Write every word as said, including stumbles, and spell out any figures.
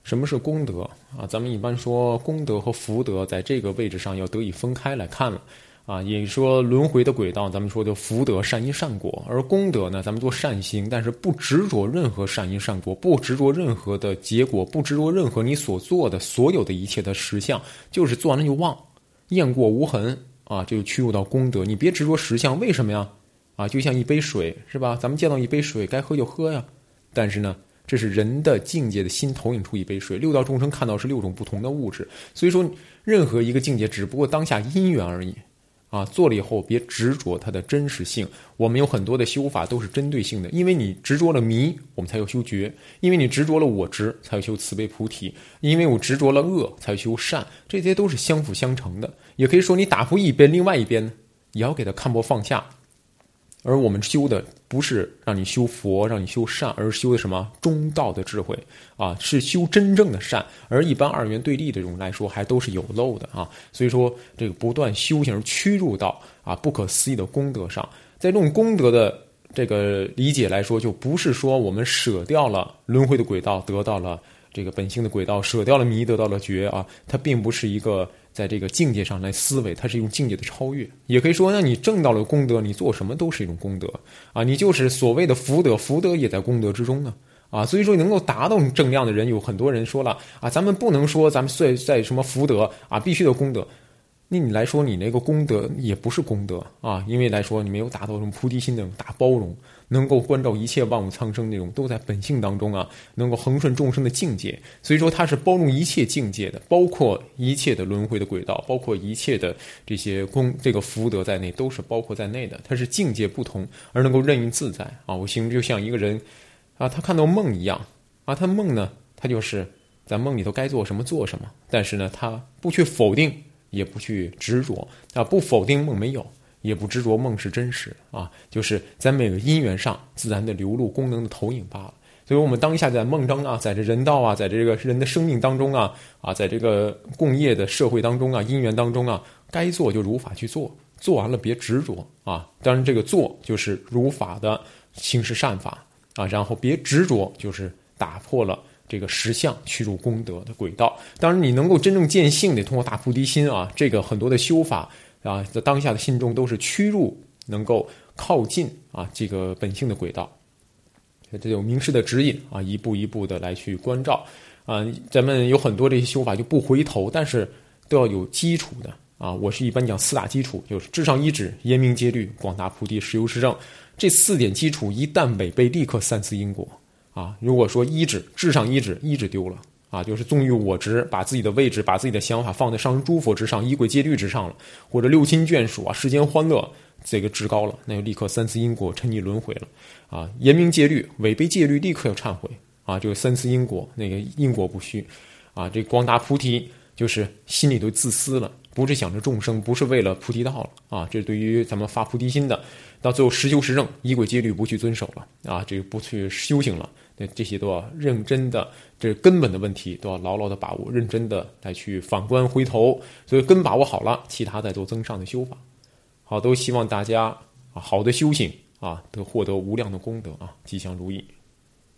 什么是功德啊？咱们一般说功德和福德在这个位置上要得以分开来看了啊。也说轮回的轨道，咱们说的福德善因善果，而功德呢，咱们做善行，但是不执着任何善因善果，不执着任何的结果，不执着任何你所做的所有的一切的实相，就是做完了就忘，雁过无痕啊，这就驱入到功德。你别执着实相，为什么呀？啊，就像一杯水是吧？咱们见到一杯水，该喝就喝呀，但是呢，这是人的境界的心投影出一杯水，六道众生看到是六种不同的物质，所以说任何一个境界只不过当下因缘而已啊，做了以后别执着它的真实性。我们有很多的修法都是针对性的，因为你执着了迷，我们才有修觉；因为你执着了我执，才有修慈悲菩提；因为我执着了恶，才有修善，这些都是相辅相成的。也可以说你打破一边，另外一边也要给它看破放下。而我们修的不是让你修佛，让你修善，而是修的什么中道的智慧啊，是修真正的善。而一般二元对立的这种来说，还都是有漏的啊。所以说，这个不断修行而驱入到啊不可思议的功德上。在这种功德的这个理解来说，就不是说我们舍掉了轮回的轨道，得到了这个本性的轨道，舍掉了迷，得到了觉啊。它并不是一个在这个境界上来思维，它是一种境界的超越。也可以说，那你挣到了功德，你做什么都是一种功德啊，你就是所谓的福德，福德也在功德之中呢啊。所以说，能够达到正量的人，有很多人说了啊，咱们不能说咱们在在什么福德啊，必须的功德。那你来说，你那个功德也不是功德啊，因为来说你没有达到什么菩提心那种大包容，能够关照一切万物苍生那种都在本性当中啊，能够恒顺众生的境界。所以说它是包容一切境界的，包括一切的轮回的轨道，包括一切的这些功这个福德在内，都是包括在内的。它是境界不同而能够任运自在啊。我形容就像一个人啊，他看到梦一样啊，他梦呢，他就是在梦里头该做什么做什么，但是呢，他不去否定，也不去执着啊，不否定梦没有，也不执着梦是真实啊，就是在每个因缘上自然的流露功能的投影罢了。所以我们当下在梦中啊，在这人道啊，在这个人的生命当中啊啊，在这个共业的社会当中啊，因缘当中啊，该做就如法去做，做完了别执着啊。当然这个做就是如法的行持善法啊，然后别执着，就是打破了这个实相驱入功德的轨道。当然你能够真正见性，得通过大菩提心啊，这个很多的修法啊，在当下的心中都是驱入能够靠近啊这个本性的轨道。这有名师的指引啊，一步一步的来去关照啊。咱们有很多这些修法就不回头，但是都要有基础的啊。我是一般讲四大基础，就是至上一指、严明戒律、广大菩提、实修实证。这四点基础一旦违背，立刻三次因果啊。如果说一指至上一指，一指丢了啊，就是纵欲我执，把自己的位置、把自己的想法放在上人诸佛之上、仪轨戒律之上了，或者六亲眷属啊、世间欢乐这个至高了，那就立刻三次因果，沉溺轮回了啊。严明戒律，违背戒律立刻要忏悔啊，就是三次因果，那个因果不虚啊。这广大菩提就是心里都自私了，不是想着众生，不是为了菩提道了啊。这对于咱们发菩提心的，到最后实修实证，仪轨戒律不去遵守了啊，这个不去修行了，那这些都要认真的，这根本的问题都要牢牢的把握，认真的来去反观回头。所以根把握好了，其他再做增上的修法。好，都希望大家啊好的修行啊，得获得无量的功德啊，吉祥如意。